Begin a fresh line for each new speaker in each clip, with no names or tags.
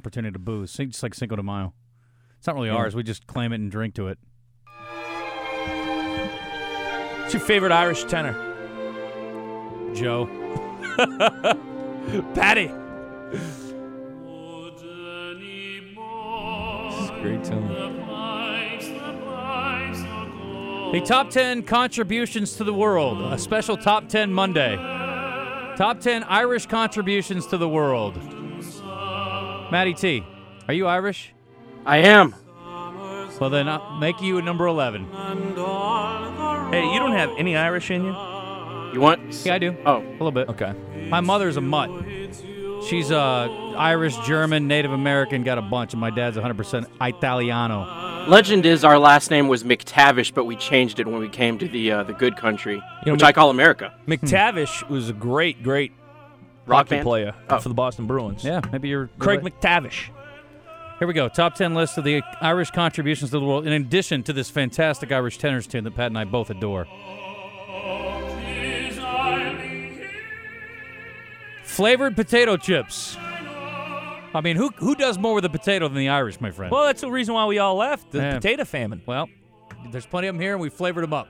opportunity to booze. Just like Cinco de Mayo. It's not really ours. We just claim it and drink to it.
What's your favorite Irish tenor?
Joe.
Patty.
This is a great tune.
The top 10 contributions to the world. A special top 10 Monday. Top 10 Irish contributions to the world. Matty T, are you Irish?
I am.
Well, then I'll make you number 11.
Hey, you don't have any Irish in you?
You want?
Yeah, I do.
Oh.
A little bit.
Okay.
My mother's a mutt. She's Irish, German, Native American, got a bunch, and my dad's 100% Italiano.
Legend is our last name was McTavish, but we changed it when we came to the good country, which I call America.
McTavish was a great
Rock
hockey
band?
player
Oh.
for the Boston Bruins.
Yeah, maybe you're...
Craig McTavish.
Here we go. Top 10 list of the Irish contributions to the world, in addition to this fantastic Irish tenors tune that Pat and I both adore. Flavored potato chips. I mean, who does more with a potato than the Irish, my friend?
Well, that's the reason why we all left, the
Yeah.
potato famine.
Well, there's plenty of them here, and we flavored them up.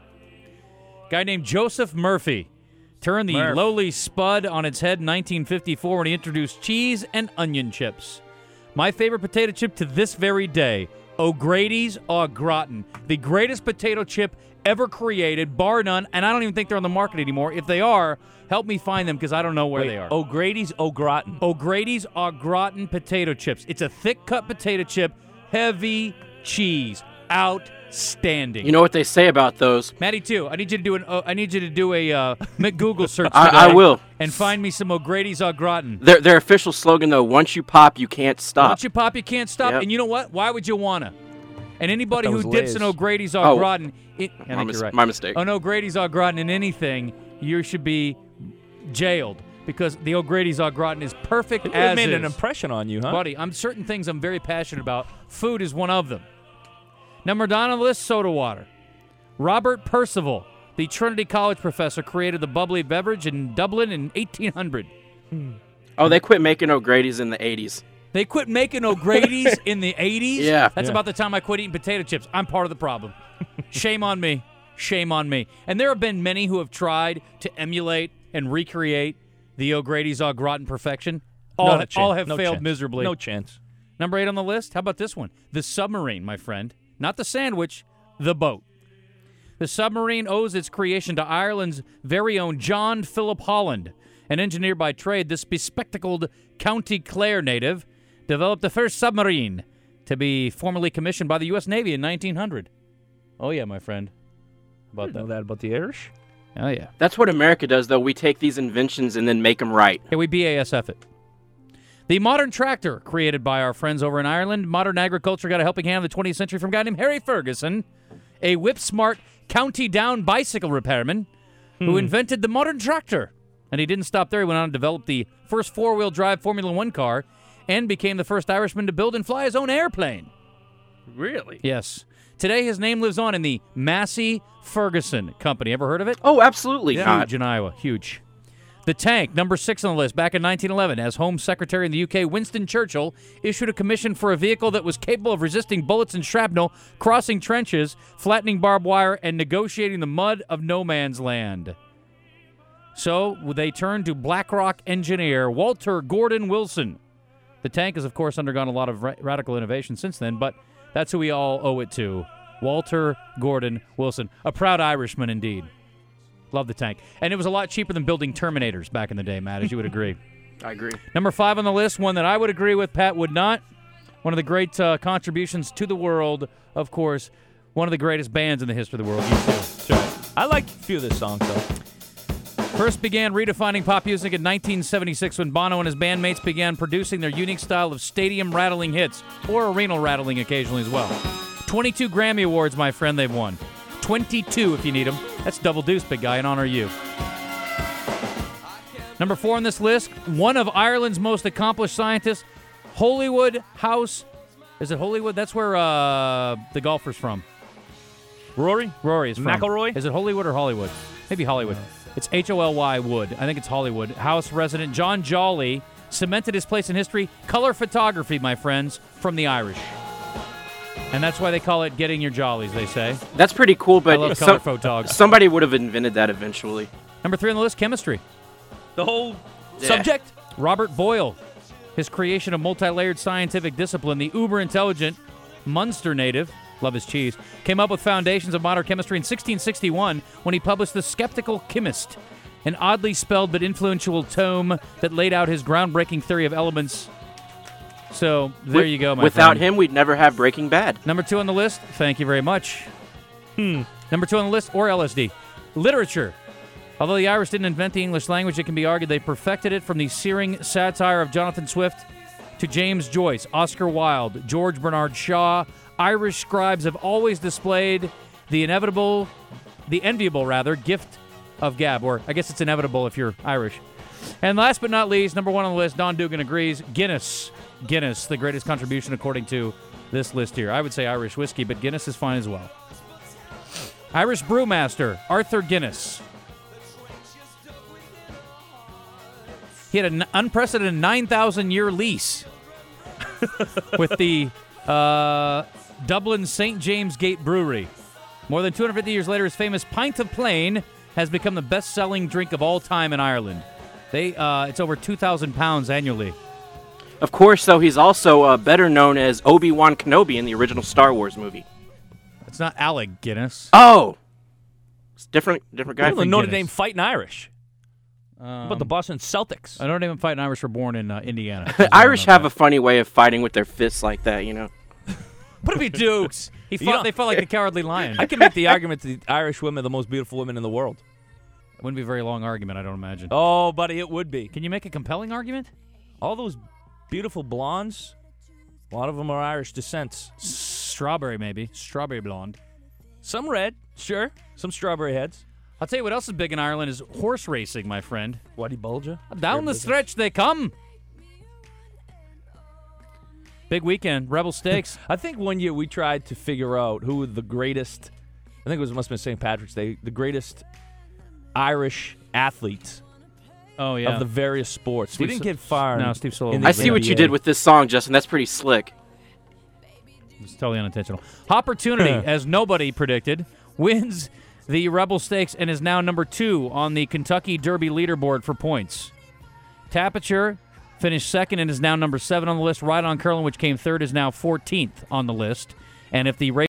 Guy named Joseph Murphy turned the
Murph.
lowly spud on its head in 1954 when he introduced cheese and onion chips. My favorite potato chip to this very day, O'Grady's au gratin, the greatest potato chip ever created, bar none, and I don't even think they're on the market anymore. If they are, help me find them because I don't know where they are.
O'Grady's au gratin.
O'Grady's au gratin potato chips. It's a thick-cut potato chip, heavy cheese, outstanding.
You know what they say about those?
Matty, too. I need you to do a McGoogle search today.
I will.
And find me some O'Grady's au gratin.
Their official slogan, though, once you pop, you can't stop.
Once you pop, you can't stop.
Yep.
And you know what? Why would you wanna? And anybody
That
who
was
dips
Lay's.
in O'Grady's au gratin, I think you're right.
My mistake.
On O'Grady's au gratin in anything, you should be jailed because the O'Grady's au gratin is perfect
It
as
made
is.
an impression on you, huh?
Buddy, I'm certain things I'm very passionate about. Food is one of them. Number 9 on the list, soda water. Robert Percival, the Trinity College professor, created the bubbly beverage in Dublin in 1800.
Oh, they quit making O'Grady's in the 80s.
They quit making O'Grady's in the 80s?
Yeah.
That's about the time I quit eating potato chips. I'm part of the problem. Shame on me. Shame on me. And there have been many who have tried to emulate and recreate the O'Grady's au gratin perfection. All have
No
failed
chance.
miserably.
No chance.
Number 8 on the list, how about this one? The submarine, my friend. Not the sandwich, the boat. The submarine owes its creation to Ireland's very own John Philip Holland. An engineer by trade, this bespectacled County Clare native developed the first submarine to be formally commissioned by the U.S. Navy in 1900. Oh, yeah, my friend. How about
Know that about the Irish?
Oh, yeah.
That's what America does, though. We take these inventions and then make them right.
Yeah, we BASF it. The modern tractor, created by our friends over in Ireland. Modern agriculture got a helping hand in the 20th century from a guy named Harry Ferguson, a whip-smart county down bicycle repairman who invented the modern tractor. And he didn't stop there. He went on to develop the first four-wheel drive Formula One car and became the first Irishman to build and fly his own airplane.
Really?
Yes. Today, his name lives on in the Massey Ferguson Company. Ever heard of it?
Oh, absolutely.
Huge in Iowa. Huge. The Tank, number 6 on the list, back in 1911, as Home Secretary in the UK, Winston Churchill issued a commission for a vehicle that was capable of resisting bullets and shrapnel, crossing trenches, flattening barbed wire, and negotiating the mud of no man's land. So they turned to BlackRock engineer Walter Gordon Wilson. The Tank has, of course, undergone a lot of radical innovation since then, but that's who we all owe it to. Walter Gordon Wilson. A proud Irishman indeed. Love the Tank. And it was a lot cheaper than building Terminators back in the day, Matt, as you would agree.
I agree.
Number 5 on the list, one that I would agree with, Pat would not. One of the great contributions to the world, of course. One of the greatest bands in the history of the world, U2.
Sure. I like a few of this songs, though.
First began redefining pop music in 1976 when Bono and his bandmates began producing their unique style of stadium-rattling hits, or arenal rattling occasionally as well. 22 Grammy Awards, my friend, they've won. 22 if you need them. That's double deuce, big guy, and honor you. Number 4 on this list, one of Ireland's most accomplished scientists, Hollywood House. Is it Hollywood? That's where the golfer's from.
Rory?
Rory is from.
McIlroy?
Is it Hollywood or Hollywood? Maybe Hollywood. It's Holly Wood. I think it's Hollywood. House resident John Jolly cemented his place in history. Color photography, my friends, from the Irish. And that's why they call it getting your jollies, they say.
That's pretty cool, but
I love color photogs.
Somebody would have invented that eventually.
Number 3 on the list, chemistry.
The whole subject?
Robert Boyle. His creation of multi-layered scientific discipline, the uber-intelligent Munster native, love his cheese, came up with foundations of modern chemistry in 1661 when he published The Skeptical Chemist, an oddly spelled but influential tome that laid out his groundbreaking theory of elements. So, there you go, my
Without
friend.
him, we'd never have Breaking Bad.
Number 2 on the list, thank you very much. Number 2 on the list, or LSD. Literature. Although the Irish didn't invent the English language, it can be argued they perfected it from the searing satire of Jonathan Swift to James Joyce, Oscar Wilde, George Bernard Shaw. Irish scribes have always displayed the enviable gift of gab, or I guess it's inevitable if you're Irish. And last but not least, number 1 on the list, Don Dugan agrees, Guinness. Guinness, the greatest contribution according to this list here. I would say Irish whiskey, but Guinness is fine as well. Irish brewmaster, Arthur Guinness. He had an unprecedented 9,000-year lease with the Dublin St. James Gate Brewery. More than 250 years later, his famous Pint of Plain has become the best-selling drink of all time in Ireland. It's over 2,000 pounds annually.
Of course, though, he's also better known as Obi-Wan Kenobi in the original Star Wars movie.
It's not Alec Guinness.
Oh! It's different guy.
The Notre Dame Fighting Irish. How about the Boston Celtics?
Notre Dame Fighting Irish were born in Indiana.
Irish have a funny way of fighting with their fists like that, you know.
What if he dukes? They fought like the Cowardly Lion.
I can make the argument that the Irish women are the most beautiful women in the world.
It wouldn't be a very long argument, I don't imagine.
Oh, buddy, it would be.
Can you make a compelling argument?
All those beautiful blondes, a lot of them are Irish descent.
Strawberry, maybe. Strawberry blonde.
Some red, sure. Some strawberry heads.
I'll tell you what else is big in Ireland is horse racing, my friend.
Waddy Bulger.
Down the stretch they come. Big weekend, Rebel Stakes.
I think one year we tried to figure out who the greatest, I think it must have been St. Patrick's Day, the greatest Irish athletes of the various sports. We didn't get far.
No, Steve Sullivan.
I see what you did with this song, Justin. That's pretty slick.
It's totally unintentional. Opportunity, as nobody predicted, wins the Rebel Stakes and is now number 2 on the Kentucky Derby leaderboard for points. Tapiture finished second and is now number 7 on the list. Ride on Curlin, which came third, is now 14th on the list. And if the race